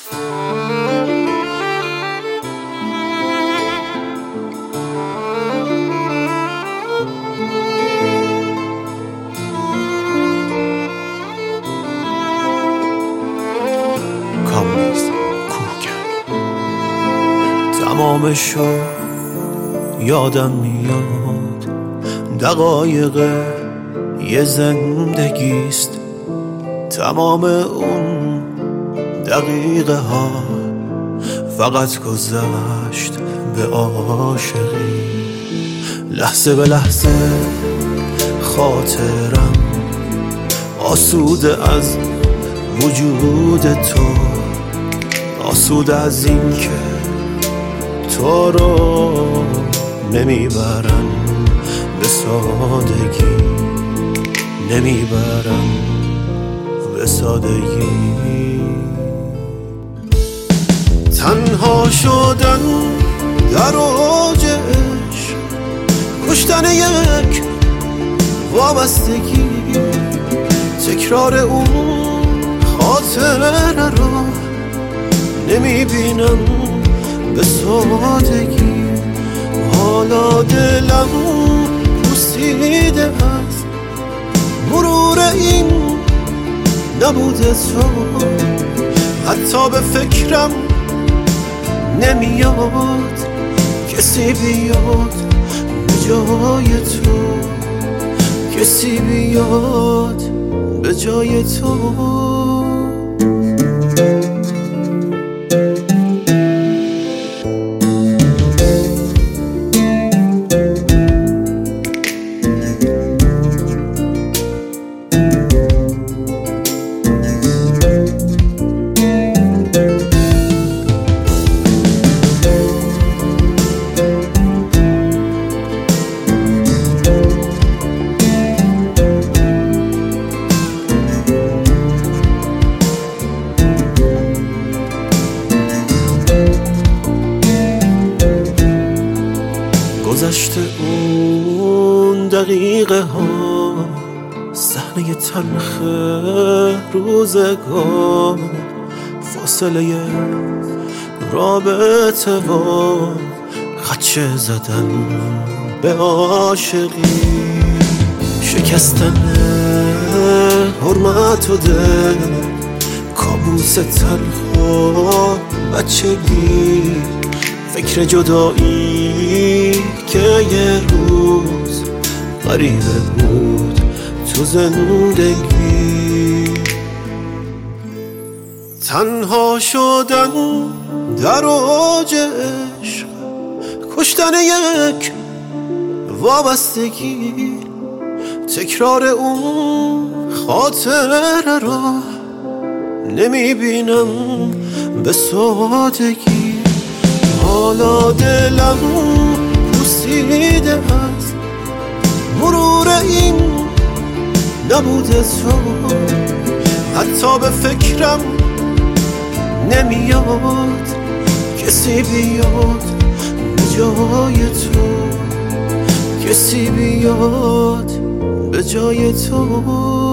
تمامشو یادم میاد، دقایق یه زندگیست، تمام اون دقیقه ها فقط گذشت به عاشقی. لحظه به لحظه خاطرم آسوده از وجود تو، آسوده از این که تو رو نمیبرم به سادگی، نمیبرم به سادگی. تنها شدن در اوج عشق، کشتن یک وابستگی، تکرار اون خاطره رو نمیبینم به سادگی. حالا دلم پوسیده از مرور این نبود تو، حتی به فکرم نمیاد کسی بیاد به جای تو، کسی بیاد به جای تو. گذشته اون دقیقه ها، صحنه تلخ روزگار، فاصله رابطه و خدشه زدن به عاشقی، شکستن حرمت و دل، کابوس تلخ و بچگی، فکر جدایی که یه روز غریبه بود تو زندگی. تنها شدن در اوج عشق، کشتن یک وابستگی، تکرار اون خاطره رو نمیبینم به سادگی. حالا دلم پوسیده از مرور این نبود تو، حتی به فکرم نمیاد کسی بیاد به جای تو، کسی بیاد به جای تو.